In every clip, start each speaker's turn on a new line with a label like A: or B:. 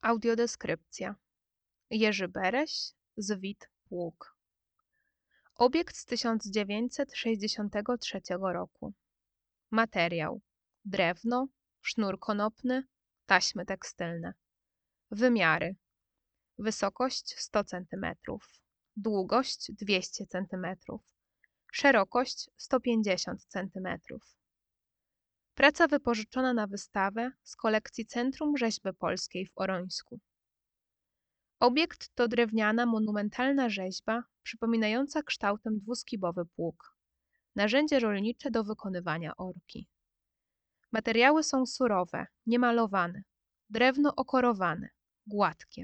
A: Audiodeskrypcja. Jerzy Bereś, Zwit Pług. Obiekt z 1963 roku. Materiał: drewno, sznur konopny, taśmy tekstylne. Wymiary: wysokość 100 cm, długość 200 cm, szerokość 150 cm. Praca wypożyczona na wystawę z kolekcji Centrum Rzeźby Polskiej w Orońsku. Obiekt to drewniana, monumentalna rzeźba przypominająca kształtem dwuskibowy pług. Narzędzie rolnicze do wykonywania orki. Materiały są surowe, niemalowane, drewno okorowane, gładkie.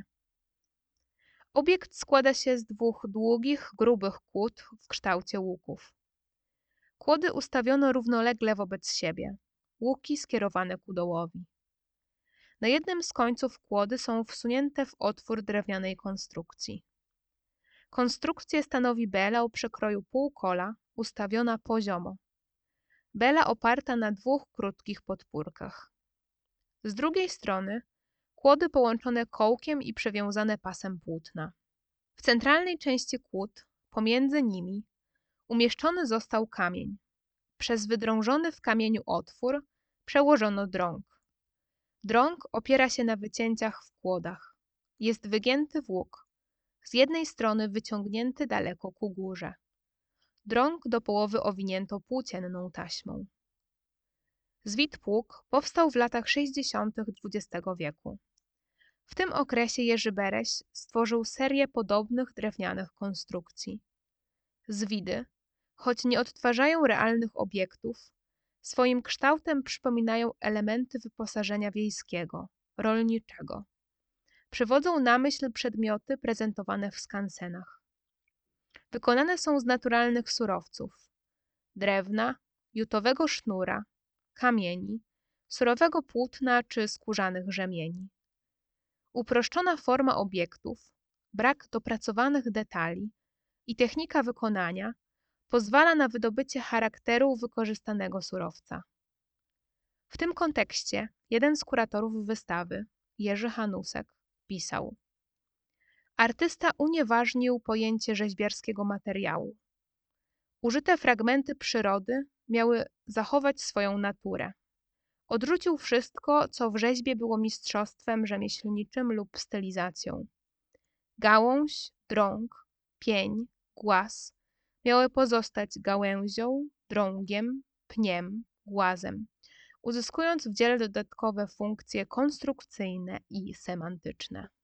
A: Obiekt składa się z dwóch długich, grubych kłód w kształcie łuków. Kłody ustawiono równolegle wobec siebie, łuki skierowane ku dołowi. Na jednym z końców kłody są wsunięte w otwór drewnianej konstrukcji. Konstrukcję stanowi bela o przekroju półkola, ustawiona poziomo. Bela oparta na dwóch krótkich podpórkach. Z drugiej strony kłody połączone kołkiem i przewiązane pasem płótna. W centralnej części kłód, pomiędzy nimi, umieszczony został kamień. Przez wydrążony w kamieniu otwór przełożono drąg. Drąg opiera się na wycięciach w kłodach. Jest wygięty w łuk, z jednej strony wyciągnięty daleko ku górze. Drąg do połowy owinięto płócienną taśmą. Zwit Pług powstał w latach 60. XX wieku. W tym okresie Jerzy Bereś stworzył serię podobnych drewnianych konstrukcji. Zwidy, choć nie odtwarzają realnych obiektów, swoim kształtem przypominają elementy wyposażenia wiejskiego, rolniczego. Przywodzą na myśl przedmioty prezentowane w skansenach. Wykonane są z naturalnych surowców: drewna, jutowego sznura, kamieni, surowego płótna czy skórzanych rzemieni. Uproszczona forma obiektów, brak dopracowanych detali i technika wykonania pozwala na wydobycie charakteru wykorzystanego surowca. W tym kontekście jeden z kuratorów wystawy, Jerzy Hanusek, pisał: artysta unieważnił pojęcie rzeźbiarskiego materiału. Użyte fragmenty przyrody miały zachować swoją naturę. Odrzucił wszystko, co w rzeźbie było mistrzostwem rzemieślniczym lub stylizacją. Gałąź, drąg, pień, głaz miały pozostać gałęzią, drągiem, pniem, głazem, uzyskując w dziele dodatkowe funkcje konstrukcyjne i semantyczne.